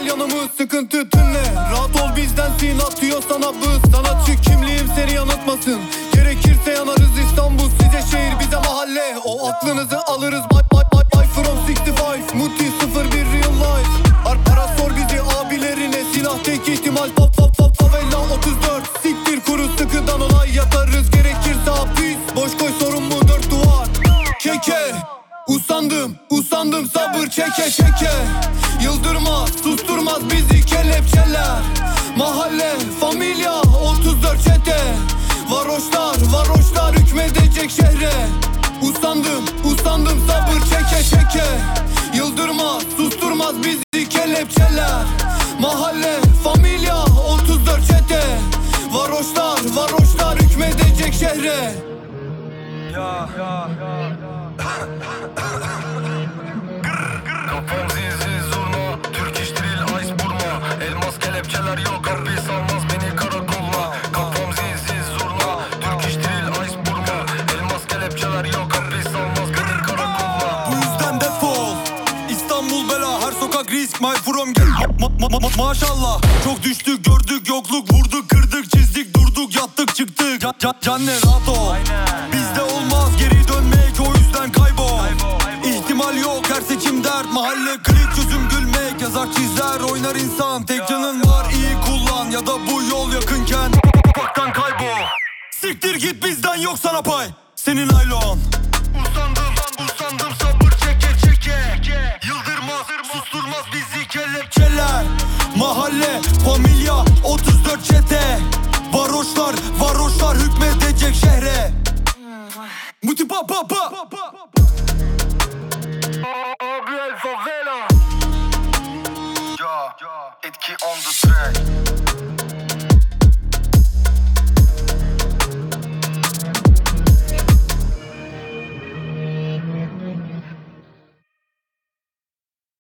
gel yanımız, sıkıntı tümle. Rahat ol bizdensin, atıyor sana bız. Sanatçı kimliğim seni yanıltmasın. Gerekirse yanarız İstanbul size şehir bize mahalle. O aklınızı alırız bye from 65. Muti 01 real life. Ara sor bizi abilerine, silah tek ihtimal favela 34. Siktir kuru sıkıdan olay yatarız. Gerekirse hapis, boş koy sorun bu dört duvar. Keke usandım sabır çeke. Yıldırmaz susturmaz bizi kelepçeler. Mahalle familya 34 çete. Varoşlar hükmedecek şehre. Usandım sabır çeke. Yıldırmaz susturmaz bizi kelepçeler. Mahalle familya 34 çete. Varoşlar hükmedecek şehre. Kafam zil zurna, Türk iş drill ice burma. Elmas kelepçeler yok, hapis almaz beni karakolla. Kafam zil zurna, Türk iş drill ice burma. Elmas kelepçeler yok, hapis almaz beni karakolla. Bu yüzden defol, İstanbul bela, her sokak risk. My from gel maşallah. Çok düştük gördük yokluk, vurduk kırdık çizdik durduk yattık çıktık. Canne rahat ol, bizde olmaz geri dönmek, o yüzden kaybol. İhtimal yok her seçim dert, mahalle klik çözüm gülmek. Yazar çizer oynar insan, tek canın var iyi kullan. Ya da bu yol yakınken baktan kaybol. Siktir git bizden yok sana pay, senin aylon. Usandım sabır çeke. Yıldırmaz susturmaz bizi kelepçeler. Mahalle familya 34 çete. Varoşlar hükmedecek şehre. Muti pa. Abi el favela. Etki on the track.